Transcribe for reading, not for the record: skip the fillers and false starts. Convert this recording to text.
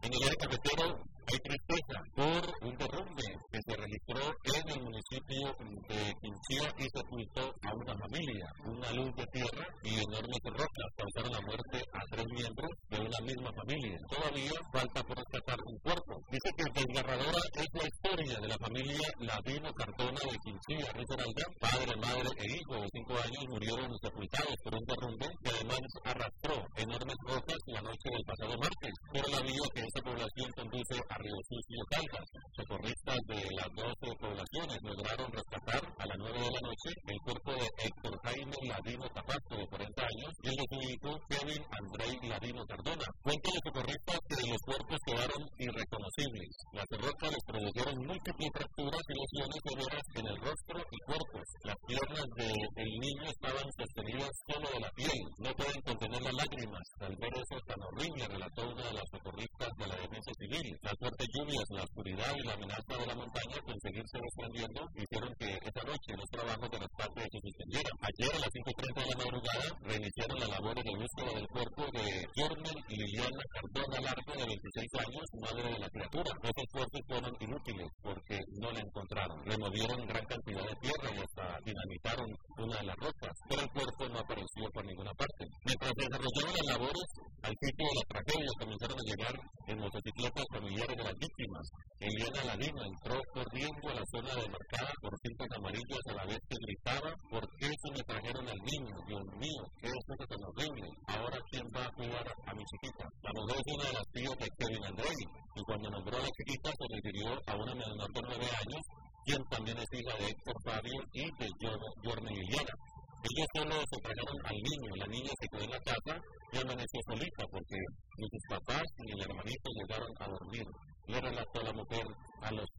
En el área cafetero hay tristeza por un derrumbe que se registró en el municipio de Quinchía y sepultó a una familia. Una luz de tierra y enormes rocas causaron la muerte a 3 miembros de una misma familia. Todavía falta por rescatar un cuerpo. Dice que desgarradora es la historia de la familia Ladino Cardona de Quinchía, Risaralda. Padre, madre e hijo de 5 años murieron sepultados por un derrumbe que además arrastró enormes rocas la noche del pasado martes por la vía que esta población conduce a Río Sucio y Caldas. Socorristas de las 12 poblaciones lograron rescatar a las 9 de la noche el cuerpo de Héctor Jaime Ladino Tapasto, de 40 años, y el de su hijo Kevin Andrei Ladino Cardona. Cuentan los socorristas que los cuerpos quedaron irreconocibles. Las rocas les produjeron múltiples fracturas y lesiones severas en el rostro y cuerpos. Las piernas del niño estaban sostenidas solo de la piel. No pueden contener las lágrimas. Al ver eso tan horrible, relató una de las socorristas de la Defensa Civil. Las fuertes lluvias, la oscuridad y la amenaza de la montaña con seguirse desprendiendo hicieron que esta noche los trabajos de rescate se suspendieran. Ayer a las 5:30 de la madrugada reiniciaron las labores de búsqueda del cuerpo de Jormel Liliana Cardona Largo, de 26 años, madre de la criatura. Los esfuerzos fueron inútiles porque no la encontraron. Removieron gran cantidad de tierra y hasta dinamitaron una de las rocas, pero el cuerpo no apareció por ninguna parte. Mientras se desarrollaban las labores, al sitio de la tragedia comenzaron a llegar en motocicletas familiares de las víctimas. Eliana Ladino entró corriendo a la zona demarcada por cintas amarillas a la vez que gritaba: ¿por qué se me trajeron al niño? Dios mío, qué es eso tan horrible. Ahora, ¿quién va a cuidar a mi chiquita? La mujer es una de las tías de Kevin Andrei, y cuando nombró a la chiquita se refirió a una menor de 9 años, quien también es hija de Héctor Fabio y de Jorge Liliana. Ellos solo se trajeron al niño, la niña se quedó en la casa y amaneció solita porque ni sus papás ni el hermanito llegaron a dormir. Le relató la mujer a los